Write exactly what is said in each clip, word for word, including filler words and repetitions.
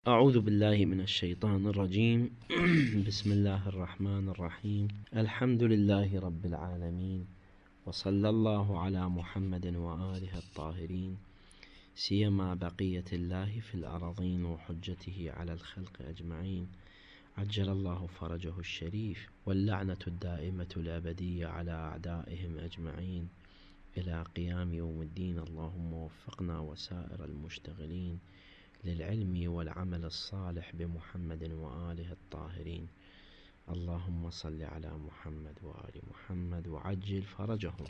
أعوذ بالله من الشيطان الرجيم. بسم الله الرحمن الرحيم. الحمد لله رب العالمين، وصلى الله على محمد وآله الطاهرين، سيما بقية الله في الأرضين وحجته على الخلق أجمعين، عجل الله فرجه الشريف، واللعنة الدائمة الأبدية على أعدائهم أجمعين إلى قيام يوم الدين. اللهم وفقنا وسائر المشتغلين للعلم والعمل الصالح بمحمد وآله الطاهرين. اللهم صل على محمد وآل محمد وعجل فرجهم.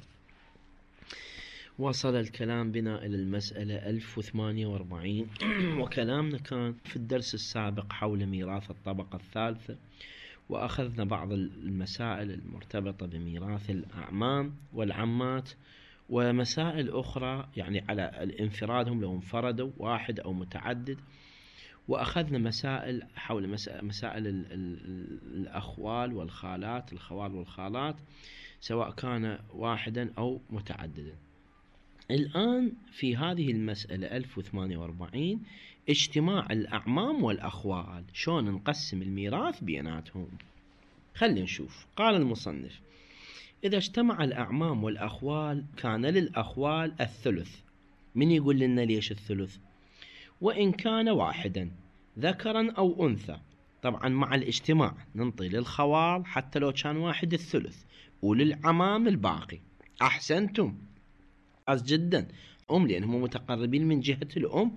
وصل الكلام بنا إلى المسألة ألف وثمانية وأربعين، وكلامنا كان في الدرس السابق حول ميراث الطبقة الثالثة، وأخذنا بعض المسائل المرتبطة بميراث الأعمام والعمات، ومسائل أخرى يعني على الانفرادهم لو انفردوا واحد أو متعدد، وأخذنا مسائل حول مسائل الأخوال والخالات، الخوال والخالات سواء كان واحدا أو متعددا. الآن في هذه المسألة ألف وثمانية وأربعين اجتماع الأعمام والأخوال، شلون نقسم الميراث بيناتهم. خلينا نشوف. قال المصنف: إذا اجتمع الأعمام والأخوال كان للأخوال الثلث. من يقول لنا ليش الثلث؟ وإن كان واحدا ذكرا أو أنثى. طبعا مع الاجتماع ننطي للخوال حتى لو كان واحد الثلث، وللعمام الباقي. أحسنتم أز جدا أم، لأنهم متقربين من جهة الأم.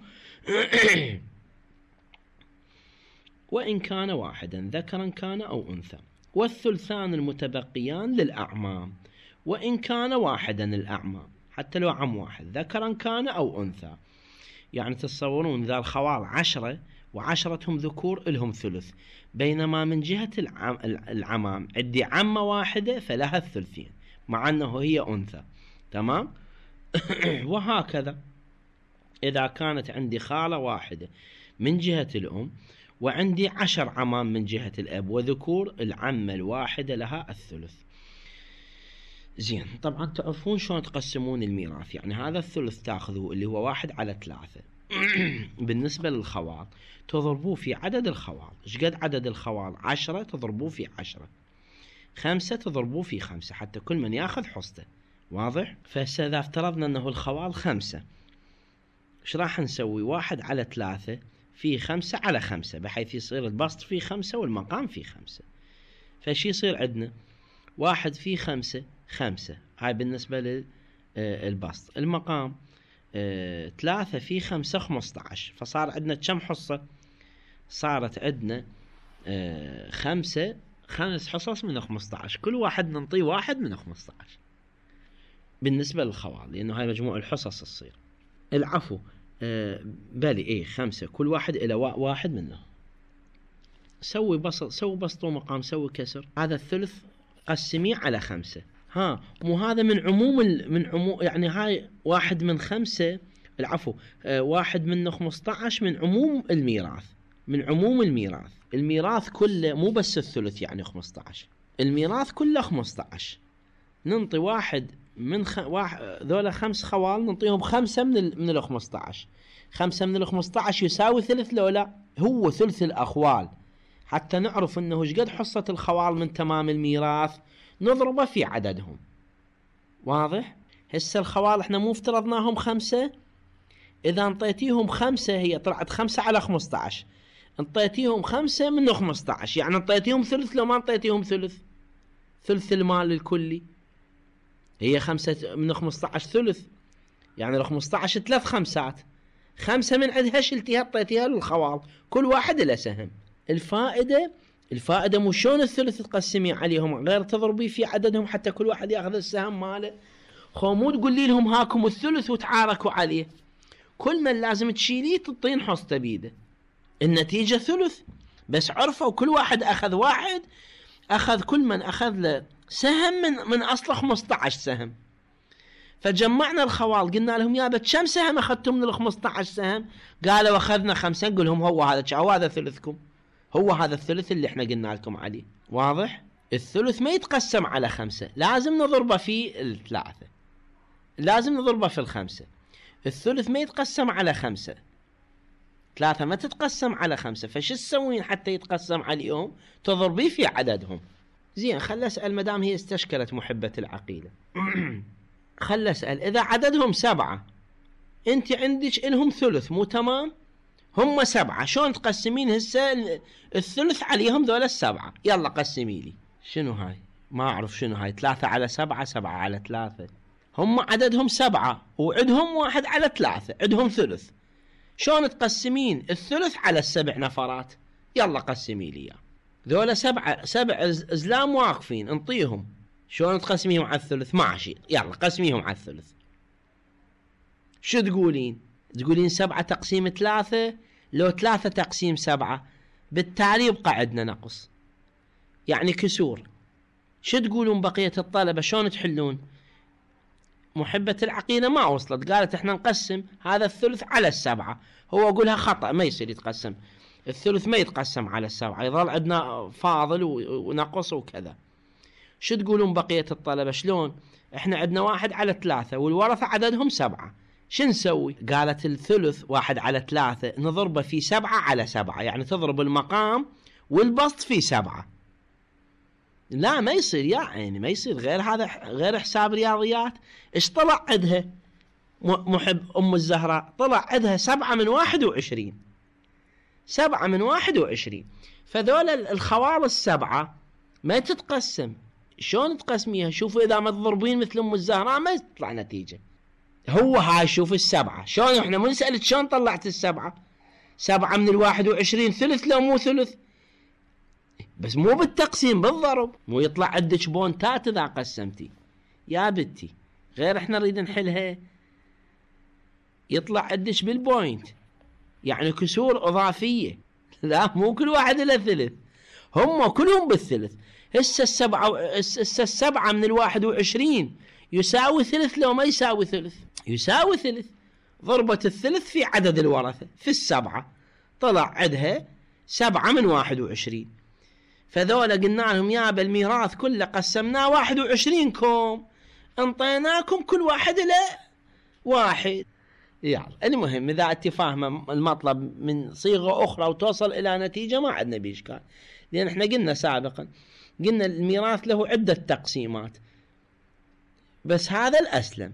وإن كان واحدا ذكرا كان أو أنثى، والثلثان المتبقيان للأعمام. وإن كان واحدا الأعمام، حتى لو عم واحد ذكرا كان أو أنثى. يعني تصورون ذا الخوال عشرة وعشرتهم ذكور إلهم ثلث، بينما من جهة العم العمام عندي عمة واحدة فلها الثلثين مع أنه هي أنثى. تمام. وهكذا إذا كانت عندي خالة واحدة من جهة الأم، وعندي عشر عمام من جهة الأب وذكور، العمة الواحدة لها الثلث. زين، طبعا تعرفون شلون تقسمون الميراث. يعني هذا الثلث تاخذوه اللي هو واحد على ثلاثة. بالنسبة للخوال تضربوه في عدد الخوال. ايش قد عدد الخوال؟ عشرة، تضربوه في عشرة. خمسة تضربوه في خمسة، حتى كل من ياخذ حصته. واضح؟ فإذا افترضنا أنه الخوال خمسة، ايش راح نسوي؟ واحد على ثلاثة في خمسة على خمسة، بحيث يصير البسط في خمسة والمقام في خمسة. فشي يصير عندنا واحد في خمسة خمسة، هاي بالنسبة للبسط. المقام ثلاثة في خمسة خمسة عشر، فصار عندنا كم حصة؟ صارت عندنا خمسة خمس حصص من خمسة عشر، كل واحد ننطيه واحد من خمسة عشر بالنسبة للخوال، لأنه هاي مجموع الحصص الصير. العفو أه بالي ايه خمسة، كل واحد الى واحد منه. سوي بسط، سوي بسط ومقام، سوي كسر. هذا الثلث قسميه على خمسة. ها، مو هذا من عموم من عموم يعني هاي واحد من خمسة، العفو أه واحد من خمسة عشر من عموم الميراث. من عموم الميراث، الميراث كله مو بس الثلث يعني خمسة عشر، الميراث كله خمسة عشر. ننطي واحد من خ... واحد ذولا خمس خوال، نعطيهم خمسة من ال... من ال خمسة عشر. خمسة من ال خمسة عشر يساوي ثلث لو لا؟ هو ثلث الأخوال. حتى نعرف أنه ايش قد حصة الخوال من تمام الميراث، نضربه في عددهم. واضح؟ هسه الخوال احنا مو افترضناهم خمسة، إذا انطيتيهم خمسة هي طلعت خمسة على خمسة عشر، انطيتيهم خمسة من خمسة عشر، يعني انطيتيهم ثلث لو ما انطيتيهم ثلث، ثلث المال الكلي. هي خمسة من خمسة عشر ثلث، يعني ال خمسة عشر ثلاث خمسات، خمسة من عندها شلتيها اعطيتيها للخوال، كل واحد له سهم. الفائدة الفائدة مو شلون الثلث تقسمي عليهم غير تضربي في عددهم حتى كل واحد ياخذ السهم ماله. خو مو تقولي لهم هاكم الثلث وتعاركوا عليه، كل من لازم تشيليه تطين حصته بيده. النتيجة ثلث، بس عرفوا كل واحد أخذ واحد، أخذ كل من أخذ له سهم من من أصل خمسة عشر سهم. فجمعنا الخوال قلنا لهم يا بت كم سهم أخذتم من ال خمسة عشر سهم؟ قالوا أخذنا خمسة. نقول لهم هو هذا، هو هذا ثلثكم، هو هذا الثلث اللي احنا قلنا لكم عليه. واضح؟ الثلث ما يتقسم على خمسة، لازم نضربه في الثلاثة، لازم نضربه في الخمسة. الثلث ما يتقسم على خمسة، ثلاثة ما تتقسم على خمسة، فش تسوين حتى يتقسم عليهم؟ تضربيه في عددهم. زين، خل أسأل مدام هي استشكلت محبة العقيلة خل أسأل إذا عددهم سبعة، أنت عندك إلهم ثلث، مو تمام؟ هم سبعة، شلون تقسمين هسه الثلث عليهم ذولا السبعة؟ يلا قسمي لي. شنو هاي؟ ما أعرف شنو هاي. ثلاثة على سبعة، سبعة على ثلاثة. هم عددهم سبعة وعدهم واحد على ثلاثة، عدهم ثلث. شلون تقسمين الثلث على السبع نفرات؟ يلا قسمي لي اياه. ذولا سبعة سبع ازلام واقفين، انطيهم. شلون تقسميهم على الثلث؟ ماشي، يلا قسميهم على الثلث. شو تقولين؟ تقولين سبعة تقسيم ثلاثة، لو ثلاثة تقسيم سبعة، بالتالي يبقى عندنا نقص، يعني كسور. شو تقولون بقية الطلبة؟ شلون تحلون؟ محبة العقيلة ما وصلت، قالت احنا نقسم هذا الثلث على السبعة. هو أقولها خطأ، ما يصير يتقسم الثلث، ما يتقسم على السبعة، يظل عندنا فاضل ونقص وكذا. شو تقولون بقية الطلبة؟ شلون؟ احنا عندنا واحد على ثلاثة والورثة عددهم سبعة، شو نسوي؟ قالت الثلث واحد على ثلاثة نضربه في سبعة على سبعة، يعني تضرب المقام والبسط في سبعة. لا ما يصير يا عيني، ما يصير، غير هذا، غير حساب رياضيات. ايش طلع عندها محب ام الزهراء؟ طلع عندها سبعة من واحد وعشرين، سبعة من واحد وعشرين. فذول الخوال السبعة ما تتقسم. شلون تقسميها؟ شوفوا اذا ما تضربين مثل ام الزهراء ما تطلع نتيجة. هو هاي شوف السبعة، شلون احنا مو نسألك شلون طلعت السبعة؟ سبعة من الواحد وعشرين ثلث لو مو ثلث؟ بس مو بالتقسيم، بالضرب. مو يطلع عندك بونتات اذا قسمتي يا بنتي، غير احنا نريد نحلها يطلع عندك بالبوينت، يعني كسور اضافية. لا مو كل واحد له ثلث، هم كلهم بالثلث. هسه السبعة هسه السبعة من الواحد وعشرين يساوي ثلث لو ما يساوي ثلث؟ يساوي ثلث. ضربت الثلث في عدد الورثة في السبعة، طلع عندها سبعة من واحد وعشرين. فذولا قلنا لهم يا بالميراث كله قسمناه واحد وعشرين كوم، انطيناكم كل واحد له واحد. يعني المهم إذا أنت فاهمة المطلب من صيغة أخرى وتوصل إلى نتيجة ما عندنا بإشكال، لأن احنا قلنا سابقا، قلنا الميراث له عدة تقسيمات، بس هذا الأسلم.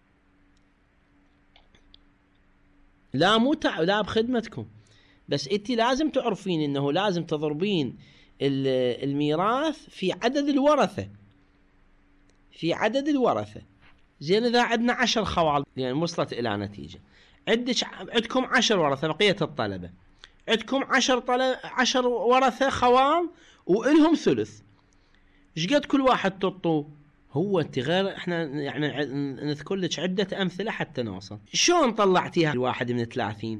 لا مو تع... لا بخدمتكم، بس انت لازم تعرفين انه لازم تضربين الميراث في عدد الورثة، في عدد الورثة. زين إذا عندنا عشر خوال، يعني وصلت إلى نتيجة، عندك عندكم عشر ورثة بقية الطلبة، عندكم عشر طلبة عشر ورثة خوال وإلهم ثلث، إيش قد كل واحد تعطوه؟ هو انت غير احنا يعني نذكر لك عدة أمثلة حتى نوصل. شلون طلعتيها الواحد من ثلاثين؟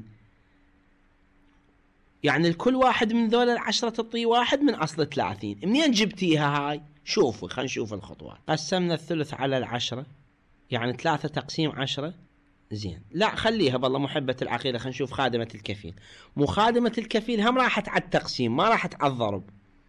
يعني الكل واحد من ذول العشرة تعطيه واحد من أصل ثلاثين. منين جبتيها هاي؟ شوفوا، خلينا نشوف الخطوات. قسمنا الثلث على العشرة، يعني ثلاثة تقسيم عشرة. زين، لا خليها بالله محبة العقيلة، خلينا نشوف خادمة الكفيل. مو خادمة الكفيل هم راحت على التقسيم، ما راحت على الضرب.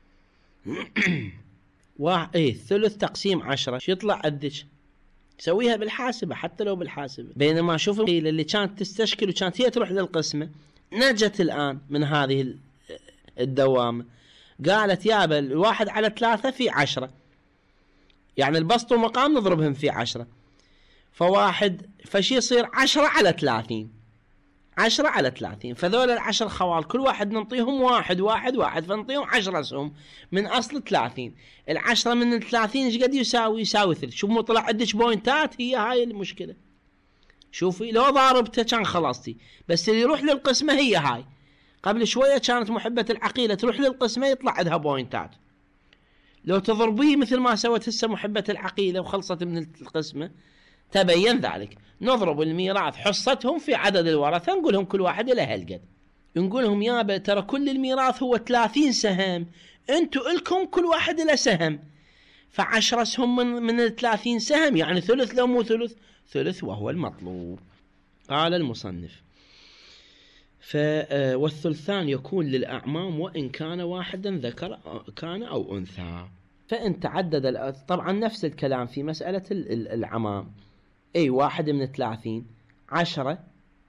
واحد ايه ثلث تقسيم عشرة، شو يطلع عندك؟ سويها بالحاسبة، حتى لو بالحاسبة. بينما شوف اللي كانت تستشكل وكانت هي تروح للقسمة، نجت الآن من هذه الدوامة، قالت يابا الواحد على ثلاثة في عشرة، يعني البسط ومقام نضربهم في عشرة، فواحد فشي يصير عشرة على ثلاثين، عشرة على ثلاثين. فذول العشر خوال كل واحد ننطيهم واحد واحد واحد، فننطيهم عشرة سهم من أصل ثلاثين. العشرة من الثلاثين ايش قد يساوي؟ يساوي ثلث. شوف مو طلع عندك بوينتات، هي هاي المشكلة. شوفي لو ضاربته كان خلصتي، بس اللي يروح للقسمة هي هاي. قبل شوية كانت محبة العقيلة تروح للقسمة يطلع عندها بوينتات، لو تضربيه مثل ما سوت هسه محبة العقيلة وخلصت من القسمة تبين ذلك. نضرب الميراث حصتهم في عدد الورثة، نقولهم كل واحد له هالقد، نقولهم يابا ترى كل الميراث هو ثلاثين سهم، انتو الكم كل واحد له سهم، فعشرة سهم من, من الثلاثين سهم، يعني ثلث لو مو ثلث؟ ثلث، وهو المطلوب. قال المصنف ف والثلثان يكون للأعمام وإن كان واحدا ذكر كان أو أنثى. فإن تعدد، طبعا نفس الكلام في مسألة العمام، أي واحد من ثلاثين، عشرة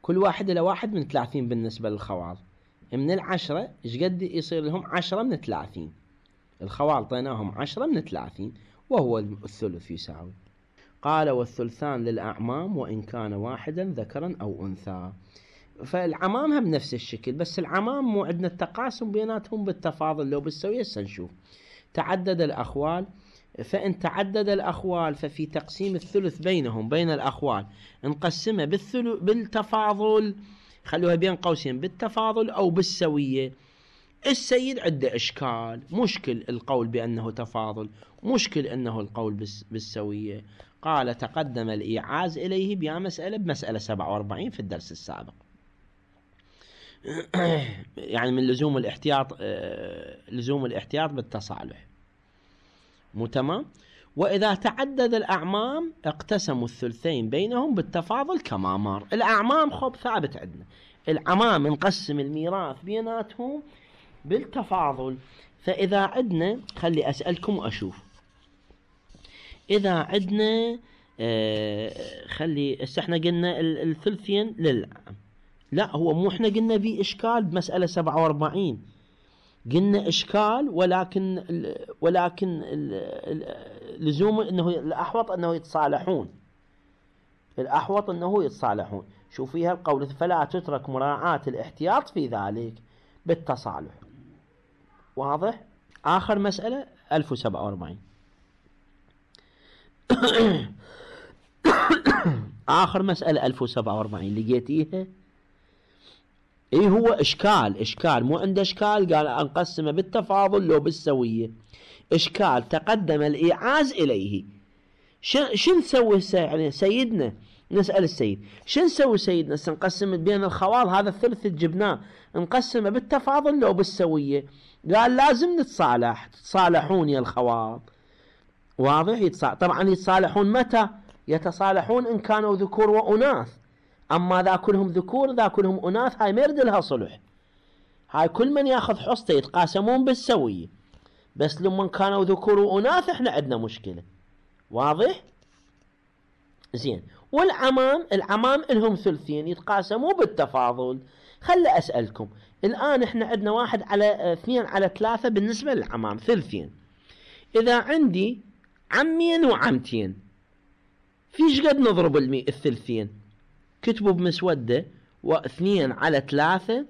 كل واحد له واحد من ثلاثين بالنسبة للخوال. من العشرة إيش قد يصير لهم؟ عشرة من ثلاثين. الخوال طيناهم عشرة من ثلاثين وهو الثلث يساوي. قال والثلثان للأعمام وإن كان واحدا ذكرا أو أنثى. فالعمام هم نفس الشكل، بس العمام مو عندنا التقاسم بيناتهم بالتفاضل لو بالسوية. سنشوف تعدد الأخوال، فإن تعدد الأخوال ففي تقسيم الثلث بينهم بين الأخوال نقسمه بالتفاضل، خلوها بين قوسين بالتفاضل أو بالسوية. السيد عنده إشكال، مشكل القول بأنه تفاضل، مشكل أنه القول بالسوية. قال تقدم الإيعاز إليه بيا مسألة بمسألة سبعة وأربعين في الدرس السابق. يعني من لزوم الاحتياط، لزوم الاحتياط بالتصالح، مو تمام؟ وإذا تعدد الأعمام اقتسموا الثلثين بينهم بالتفاضل كما مر. الأعمام خب ثابت عندنا، العمام نقسم الميراث بيناتهم بالتفاضل. فإذا عندنا، خلي أسألكم وأشوف، إذا عندنا آه خلي احنا قلنا الثلثين للعم، لا هو مو احنا قلنا بي إشكال بمسألة سبعة وأربعين، قلنا إشكال ولكن ولكن لزوم أنه الأحوط أنه يتصالحون، الأحوط أنه يتصالحون. شوف فيها القول فلا تترك مراعاة الاحتياط في ذلك بالتصالح. واضح؟ آخر مسألة ألف وسبعة وأربعين. آخر مسألة ألف وسبعة وأربعين لقيتيها؟ إيه هو إشكال، إشكال مو عنده إشكال، قال أنقسمه بالتفاضل لو بالسوية. إشكال تقدم الإيعاز إليه. شو نسوي يعني سيدنا؟ نسأل السيد شو نسوي سيدنا؟ سنقسم بين الخوال، هذا الثلث جبناه نقسمه بالتفاضل لو بالسوية. قال لازم نتصالح، تتصالحون يا الخوال. واضح؟ يتصالح. طبعا يتصالحون متى؟ يتصالحون إن كانوا ذكور وأناث. أما ذا كلهم ذكور ذا كلهم أناث، هاي ما يرد لها صلح، هاي كل من ياخذ حصته يتقاسمون بالسوية. بس لما كانوا ذكور وأناث احنا عندنا مشكلة. واضح؟ زين. والعمام، العمام لهم ثلثين يتقاسموا بالتفاضل. خلي أسألكم الآن، احنا عندنا واحد على اثنين على ثلاثة بالنسبة للعمام ثلثين. إذا عندي عمين وعمتين فيش قد نضرب المي الثلثين؟ كتبوا بمسودة واثنين على ثلاثة،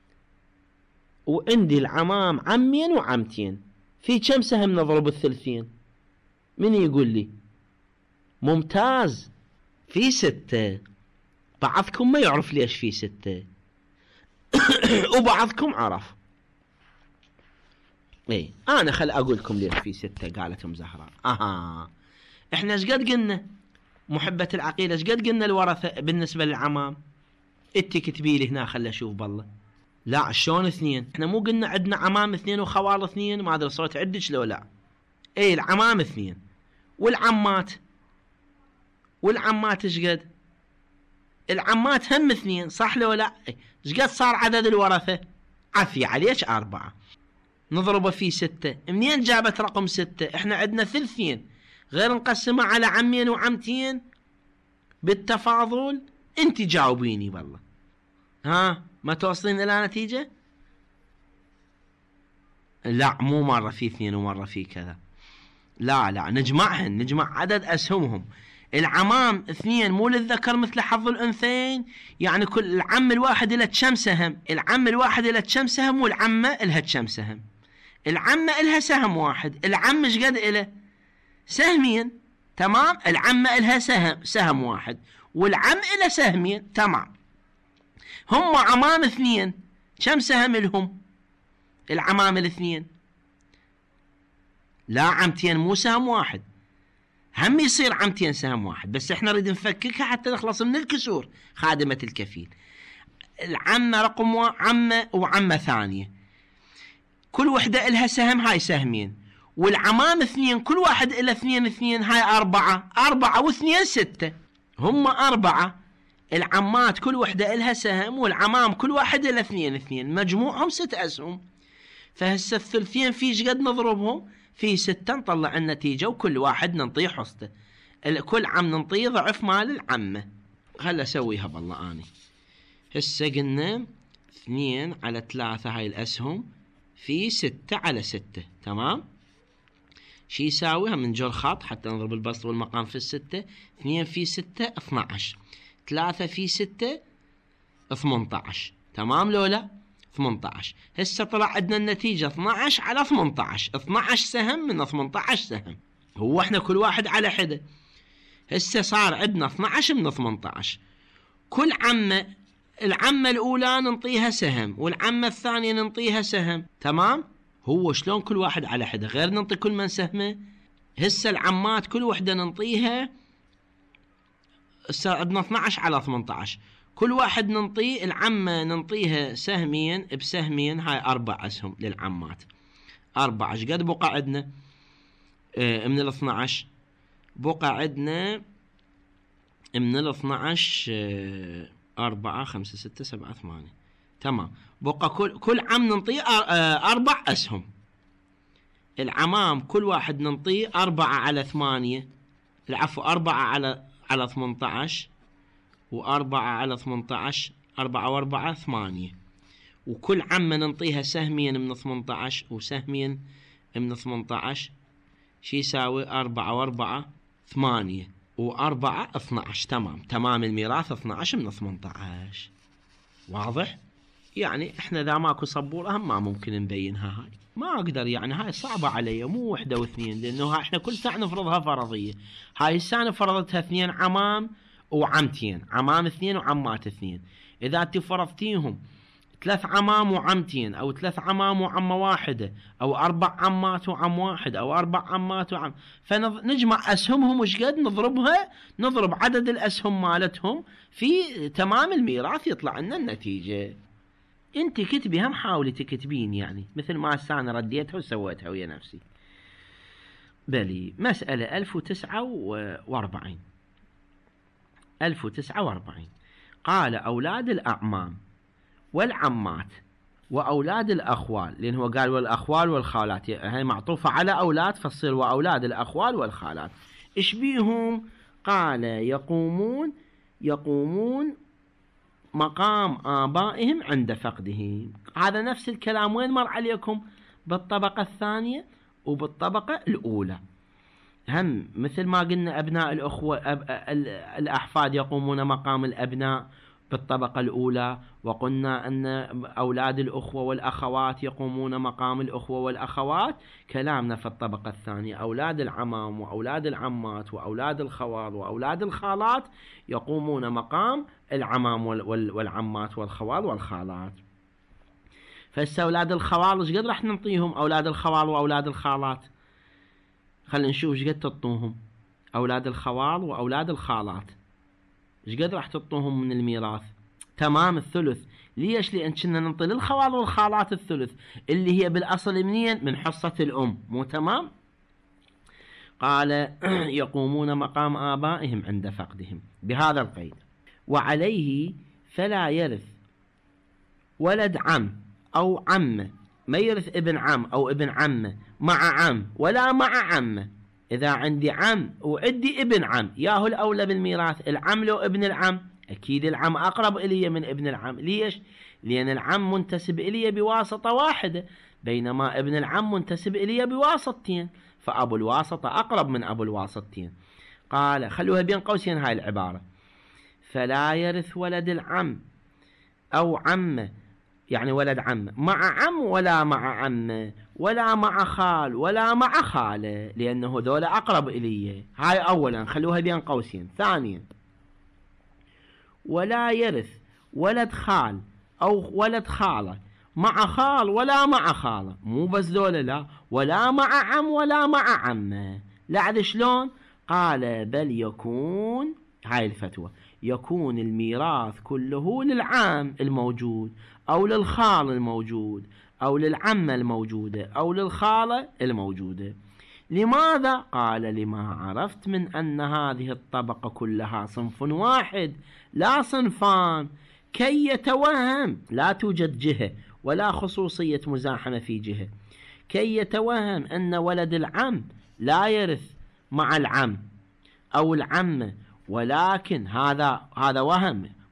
وعندي العمام عمين وعمتين، في كم سهم نضرب الثلثين؟ من يقول لي؟ ممتاز، في ستة. بعضكم ما يعرف ليش في ستة وبعضكم عرف. ايه انا خل اقول لكم ليش في ستة. قالت ام زهراء اها احنا ايش قد قلنا محبة العقيدة، ايش قد قلنا الورثة بالنسبة للعمام؟ انت كتبي لي هنا خل اشوف. بالله لا، شلون اثنين؟ احنا مو قلنا عندنا عمام اثنين وخوال اثنين؟ ما ادري صوت عدش لو لا. ايه العمام اثنين، والعمات والعمات ايش قد؟ العمات هم اثنين، صح لو لا؟ ايش قد صار عدد الورثة؟ عفي عليك أربعة، نضربه في ستة. منين جابت رقم ستة؟ احنا عندنا ثلثين غير نقسمه على عمين وعمتين بالتفاضل. انت جاوبيني بالله، ها ما توصلين الى نتيجة؟ لا مو مرة في اثنين ومرة في كذا، لا لا نجمعهن، نجمع عدد اسهمهم. العمام اثنين مو للذكر مثل حظ الانثيين، يعني كل العم الواحد له كم سهم؟ العم الواحد له كم سهم والعمة لها كم سهم؟ العمة لها سهم واحد، العم ايش قد له؟ سهمين. تمام. العمة لها سهم سهم واحد والعم له سهمين. تمام. هم عمام اثنين كم سهم لهم العمام الاثنين؟ لا عمتين مو سهم واحد، هم يصير عمتين سهم واحد، بس احنا نريد نفككها حتى نخلص من الكسور. خادمة الكفيل العمة رقم عمة وعمة ثانية، كل وحدة لها سهم، هاي سهمين. والعمام اثنين كل واحد له اثنين اثنين، هاي أربعة. أربعة واثنين ستة، هم أربعة. العمات كل وحدة لها سهم والعمام كل واحد له اثنين اثنين، مجموعهم ست أسهم. فهسه الثلثين فيش قد نضربهم في ستة نطلع النتيجة، وكل واحد ننطيه حصته، كل عم ننطيه ضعف مال العمة. خل أسويها بالله أني هسه قلنا اثنين على ثلاثة هاي الأسهم في ستة على ستة، تمام. شي يساويها من جر خط حتى نضرب البسط والمقام في الستة. اثنين في ستة اثنى عشر، ثلاثة في ستة ثمانية عشر، تمام لو لا؟ ثمانية عشر. هسه طلع عندنا النتيجة اثنى عشر على ثمانية عشر، اثنى عشر سهم من ثمانية عشر سهم، هو احنا كل واحد على حدة. هسه صار عندنا اثنى عشر من ثمانية عشر، كل عمة العمة الأولى ننطيها سهم والعمة الثانية ننطيها سهم، تمام. هو شلون كل واحد على حدة غير ننطي كل من سهمه؟ هسه العمات كل وحدة ننطيها، هسه عندنا اثنى عشر على ثمانية عشر، كل واحد ننطي العمة ننطيها سهمين بسهمين، هاي أربع أسهم للعمات. أربعة ايش قد بقى عندنا اه من الاثنى عشر؟ بقى عندنا من الاثنى عشر اه أربعة خمسة ستة سبعة ثمانية، تمام. بقى كل كل عم ننطيه أربع أسهم. العمام كل واحد ننطيه أربعة على ثمانية، العفو أربعة على على ثمانية عشر، وأربعة على ثمانية عشر، أربعة وأربعة ثمانية، وكل عمة ننطيها سهمين من ثمانية عشر وسهمين من ثمانية عشر، شي يساوي أربعة وأربعة ثمانية وأربعة اثنى عشر، تمام. تمام الميراث اثنى عشر من ثمانية عشر. واضح؟ يعني احنا اذا ماكو سبورة هم ما ممكن نبينها هاي، ما اقدر، يعني هاي صعبة علي، مو وحدة واثنين، لانه احنا كل ساعة نفرضها فرضية. هاي السنة فرضتها اثنين عمام وعمتين، عمام اثنين وعمات اثنين. اذا انت فرضتيهم ثلاث عمام وعمتين، او ثلاث عمام وعمة واحدة، او اربع عمات وعم واحد، او اربع عمات وعم، فنجمع اسهمهم وش قد نضربها، نضرب عدد الاسهم مالتهم في تمام الميراث، يطلع لنا النتيجة. انت كتبي هم حاولي تكتبين، يعني مثل ما هسه انا رديتها وسويتها ويا نفسي. بلي مسألة ألف وتسعة وأربعين. ألف وتسعة وأربعين قال أولاد الأعمام والعمات وأولاد الأخوال، لأن هو قال والأخوال والخالات، هي معطوفة على أولاد فتصير وأولاد الأخوال والخالات. إيش بيهم؟ قال يقومون يقومون مقام آبائهم عند فقدهم. هذا نفس الكلام وين مر عليكم؟ بالطبقة الثانية وبالطبقة الأولى. هم مثل ما قلنا أبناء الأخوة أب... الأحفاد يقومون مقام الأبناء بالطبقة الأولى، وقلنا أن أولاد الأخوة والأخوات يقومون مقام الأخوة والأخوات. كلامنا في الطبقة الثانية أولاد العمام وأولاد العمات وأولاد الخوال وأولاد الخالات يقومون مقام العمام والعمات والخوال والخالات. فهسه أولاد الخوال ايش قد راح نعطيهم؟ أولاد الخوال وأولاد الخالات خلينا نشوف ايش قد تعطوهم. أولاد الخوال وأولاد الخالات ايش قد راح تعطوهم من الميراث؟ تمام الثلث. ليش؟ لأن كنا ننطي للخوال والخالات الثلث اللي هي بالأصل منين؟ من حصة الأم، مو تمام؟ قال يقومون مقام آبائهم عند فقدهم بهذا القيد. وعليه فلا يرث ولد عم أو عمة، ما يرث ابن عم أو ابن عمة مع عم ولا مع عمة. إذا عندي عم وعندي ابن عم، ياهو الأولى بالميراث العم لو ابن العم؟ أكيد العم أقرب إلي من ابن العم. ليش؟ لأن العم منتسب إلي بواسطة واحدة، بينما ابن العم منتسب إلي بواسطتين، فأبو الواسطة أقرب من أبو الواسطتين. قال خلوها بين قوسين هاي العبارة، فلا يرث ولد العم أو عمه، يعني ولد عم مع عم ولا مع عمه ولا مع خال ولا مع خاله، لأنه ذولا أقرب إليه. هاي أولا خلوها بين قوسين. ثانيا ولا يرث ولد خال أو ولد خالة مع خال ولا مع خالة، مو بس ذولا، لا، ولا مع عم ولا مع عمه. لا شلون؟ قال بل يكون، هاي الفتوى، يكون الميراث كله للعام الموجود أو للخال الموجود أو للعمة الموجودة أو للخالة الموجودة. لماذا؟ قال لما عرفت من أن هذه الطبقة كلها صنف واحد لا صنفان، كي يتوهم لا توجد جهة ولا خصوصية مزاحمة في جهة، كي يتوهم أن ولد العم لا يرث مع العم أو العمة، ولكن هذا هذا وهم،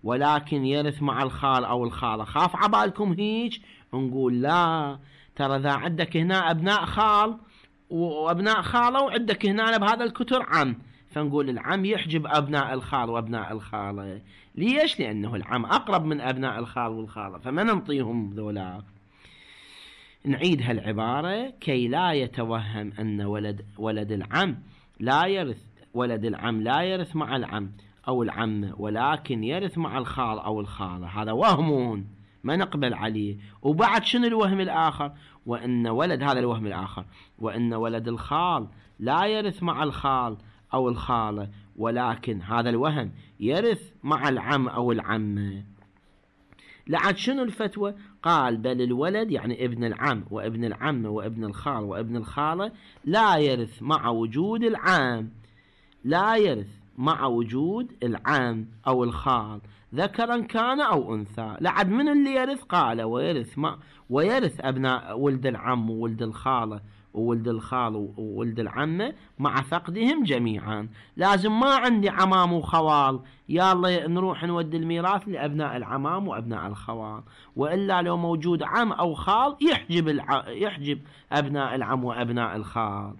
ولكن يرث مع الخال أو الخالة. خاف عبالكم هيج؟ نقول لا، ترى ذا عندك هنا أبناء خال وأبناء خالة، وعندك هنا بهذا الكتر عم، فنقول العم يحجب أبناء الخال وأبناء الخالة. ليش؟ لأنه العم أقرب من أبناء الخال والخالة، فما ننطيهم ذولاك. نعيد هالعبارة كي لا يتوهم أن ولد ولد العم لا يرث ولد العم لا يرث مع العم أو العمة، ولكن يرث مع الخال أو الخالة. هذا وهم ما نقبل عليه. وبعد شنو الوهم الآخر؟ وأن ولد هذا الوهم الآخر وأن ولد الخال لا يرث مع الخال أو الخالة، ولكن هذا الوهم يرث مع العم أو العمة. لعد شنو الفتوى؟ قال بل الولد يعني ابن العم وابن العمة وابن الخال وابن الخالة لا يرث مع وجود العام، لا يرث مع وجود العام أو الخال ذكرا كان أو أنثى. لعد من اللي يرث؟ قال ويرث مع ويرث أبناء ولد العم وولد الخالة وولد الخال وولد العمة مع فقدهم جميعا. لازم ما عندي عمام وخوال يلا نروح نودي الميراث لأبناء العمام وأبناء الخوال، وإلا لو موجود عم أو خال يحجب الع... يحجب أبناء العم وأبناء الخال.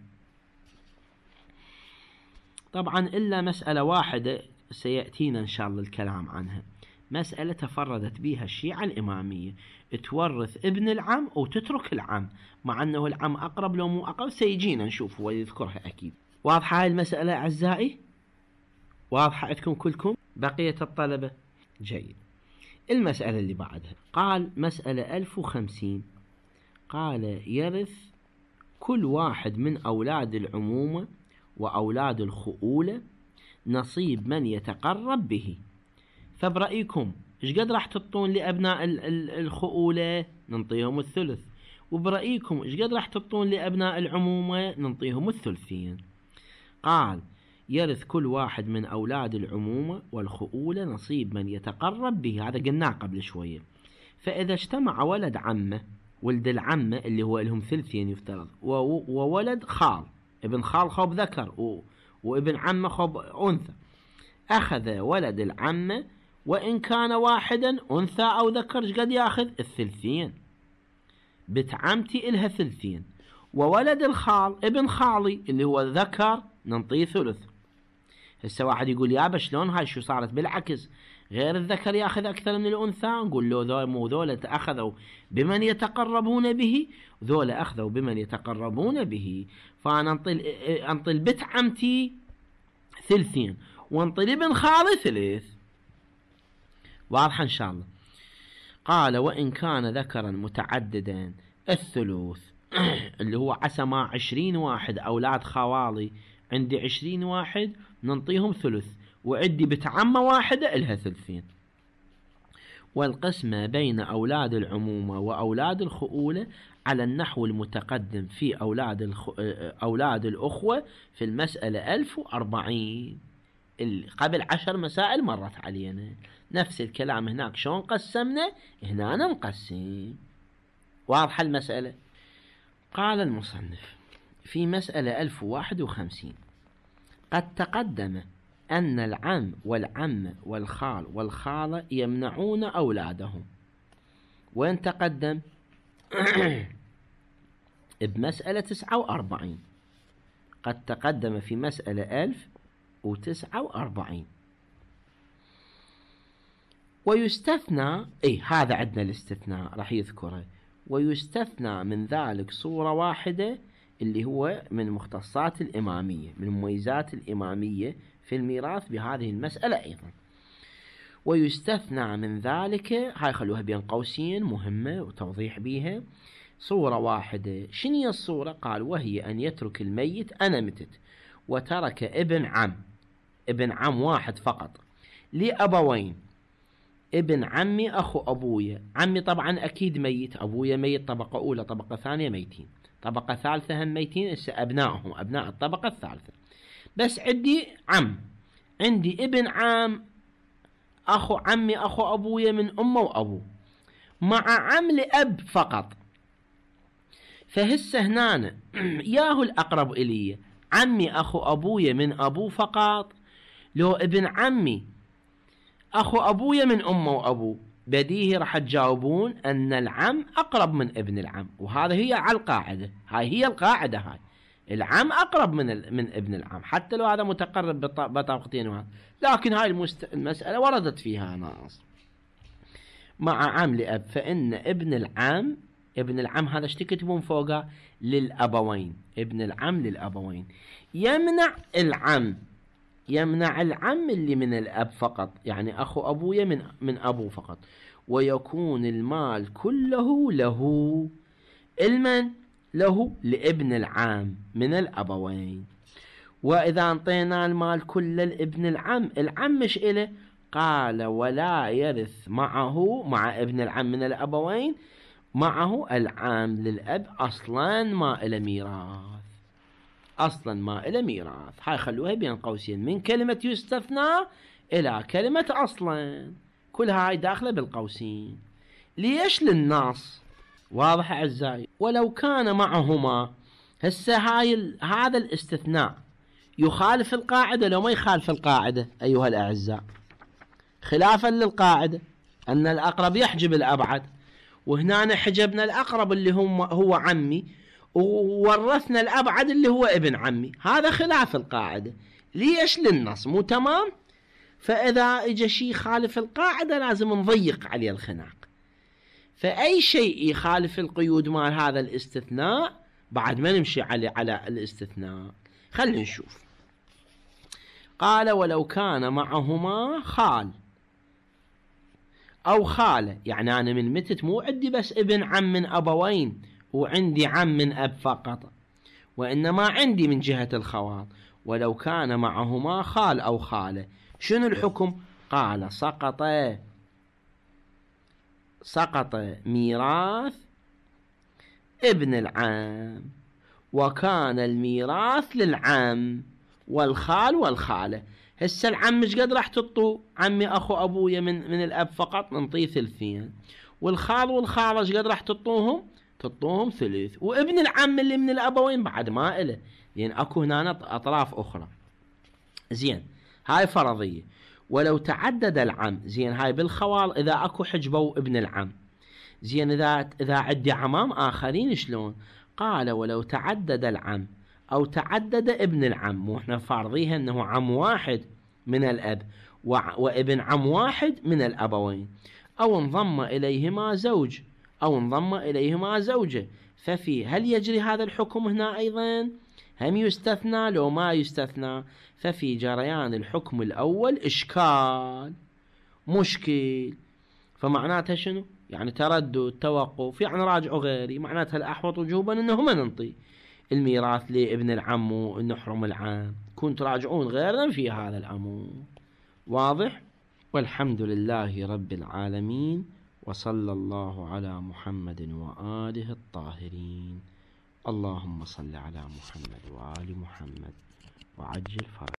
طبعا إلا مسألة واحدة سيأتينا إن شاء الله الكلام عنها، مسألة تفردت بها الشيعة الإمامية، تورث ابن العم وتترك العم، مع أنه العم أقرب لو مو أقرب سيجينا نشوف ويذكرها أكيد. واضحة هاي المسألة أعزائي؟ واضحة عندكم كلكم بقية الطلبة؟ جيد. المسألة اللي بعدها قال مسألة ألف وخمسين، قال يرث كل واحد من أولاد العمومة وأولاد الخؤولة نصيب من يتقرب به. فبرأيكم إيش قد راح تطون لأبناء الخؤولة؟ ننطيهم الثلث. وبرأيكم إيش قد راح تطون لأبناء العمومة؟ ننطيهم الثلثين. قال يرث كل واحد من أولاد العمومة والخؤولة نصيب من يتقرب به، هذا قلناه قبل شوية. فإذا اجتمع ولد عمه، ولد العمة اللي هو لهم ثلثين يفترض، وولد خال، ابن خال خوب ذكر وابن عمه خوب أنثى، أخذ ولد العمة وإن كان واحدا أنثى أو ذكر قد يأخذ الثلثين. بنت عمتي إلها ثلثين، وولد الخال ابن خالي اللي هو ذكر ننطيه ثلث. هسه واحد يقول يا شلون هاي شو صارت؟ بالعكس غير الذكر يأخذ أكثر من الأنثى. نقول له ذو مو ذولا أخذوا بمن يتقربون به، ذولا أخذوا بمن يتقربون به. فأنا أنطي أنطي بنت عمتي ثلثين وانطي ابن خالي ثلث. واضحة إن شاء الله. قال وإن كان ذكرا متعددا الثلث اللي هو عسى ما عشرين واحد أولاد خوالي، عندي عشرين واحد ننطيهم ثلث، وعندي بتعمة واحدة إلها ثلثين. والقسمة بين أولاد العمومة وأولاد الخؤولة على النحو المتقدم في أولاد الخ... أولاد الأخوة في المسألة ألف وأربعين. قبل عشر مسائل مرت علينا نفس الكلام. هناك شلون قسمنا هنا نقسم. واضحة المسألة؟ قال المصنف في مسألة ألف وواحد وخمسين قد تقدم أن العم والعمة والخال والخالة يمنعون أولادهم. وين تقدم؟ بمسألة تسعة وأربعين. قد تقدم في مسألة ألف وتسعة وأربعين. ويستثنى إيه هذا عندنا الاستثناء راح يذكره. ويستثنى من ذلك صورة واحدة اللي هو من مختصات الإمامية، من مميزات الإمامية في الميراث بهذه المسألة أيضا. ويستثنى من ذلك، هاي خلوها بين قوسين مهمة وتوضيح بيها، صورة واحدة. شنو هي الصورة؟ قال وهي أن يترك الميت أنا متت وترك ابن عم، ابن عم واحد فقط لأبوين، ابن عمي أخو أبويا، عمي طبعا أكيد ميت، أبويا ميت طبقة أولى طبقة ثانية ميتين، طبقة ثالثة هم ميتين، هسه أبنائهم أبناء الطبقة الثالثة. بس عندي عم، عندي ابن عم أخو عمي أخو أبويا من أمه وأبو مع عم لأب فقط. فهسه هنا ياهو الأقرب إلي عمي أخو أبويا من أبو فقط، لو ابن عمي أخو أبويا من أمه وأبوه، بديهي راح تجاوبون أن العم أقرب من ابن العم، وهذا هي على القاعدة، هاي هي القاعدة، هاي العم أقرب من من ابن العم حتى لو هذا متقرب بطبقتين وهذا، لكن هاي المست... المسألة وردت فيها نص مع عم لأب، فإن ابن العم ابن العم هذا ايش تكتبون فوقه؟ للأبوين، ابن العم للأبوين، يمنع العم يمنع العم اللي من الأب فقط، يعني أخو أبويا من من أبوه فقط، ويكون المال كله له. المن له لابن العم من الأبوين. وإذا انطينا المال كله لابن العم، العم مش إله، قال ولا يرث معه مع ابن العم من الأبوين معه العام للأب أصلا ما إلى ميراث، أصلا ما إلى ميراث. هاي خلوها بين قوسين، من كلمة يستثنى إلى كلمة أصلا، كلها هاي داخلة بالقوسين. ليش؟ للنص. واضح أعزائي؟ ولو كان معهما، هسه هاي هذا الاستثناء يخالف القاعدة لو ما يخالف القاعدة أيها الأعزاء؟ خلافا للقاعدة أن الأقرب يحجب الأبعد، وهنا حجبنا الأقرب اللي هو هو عمي، وورثنا الأبعد اللي هو ابن عمي، هذا خلاف القاعدة. ليش؟ للنص. مو تمام؟ فإذا اجى شيء يخالف القاعدة لازم نضيق عليه الخناق، فأي شيء يخالف القيود مال هذا الاستثناء بعد ما نمشي على على الاستثناء. خلينا نشوف. قال ولو كان معهما خال أو خالة، يعني أنا من متت مو عندي بس ابن عم من أبوين وعندي عم من أب فقط، وإنما عندي من جهة الخوال. ولو كان معهما خال أو خالة، شنو الحكم؟ قال سقط سقط ميراث ابن العم، وكان الميراث للعم والخال والخالة. هسه العم مش قد راح تطو؟ عمي أخو أبويا من من الأب فقط ننطيه ثلثين، والخال والخالة ايش قد راح تطوهم؟ تطوهم ثلث، وابن العم اللي من الأبوين بعد ما إله، لأن أكو هنا أطراف أخرى. زين، هاي فرضية. ولو تعدد العم، زين هاي بالخوال إذا أكو حجبوا ابن العم. زين إذا إذا عندي عمام آخرين شلون؟ قال ولو تعدد العم أو تعدد ابن العم، مو احنا فارضيها أنه عم واحد من الأب وابن عم واحد من الأبوين، أو انضم إليهما زوج أو انضم إليهما زوجة، ففي هل يجري هذا الحكم هنا أيضا؟ هم يستثنى لو ما يستثنى؟ ففي جريان الحكم الأول إشكال مشكل. فمعناتها شنو؟ يعني تردد توقف، يعني راجعوا غيري، معناتها الأحوط وجوبا أنه ما ننطي الميراث لابن العم ونحرم العام، كنت تراجعون غيرا في هذا الأمر. واضح؟ والحمد لله رب العالمين، وصلى الله على محمد وآله الطاهرين. اللهم صل على محمد وآل محمد وعجل فرجهم.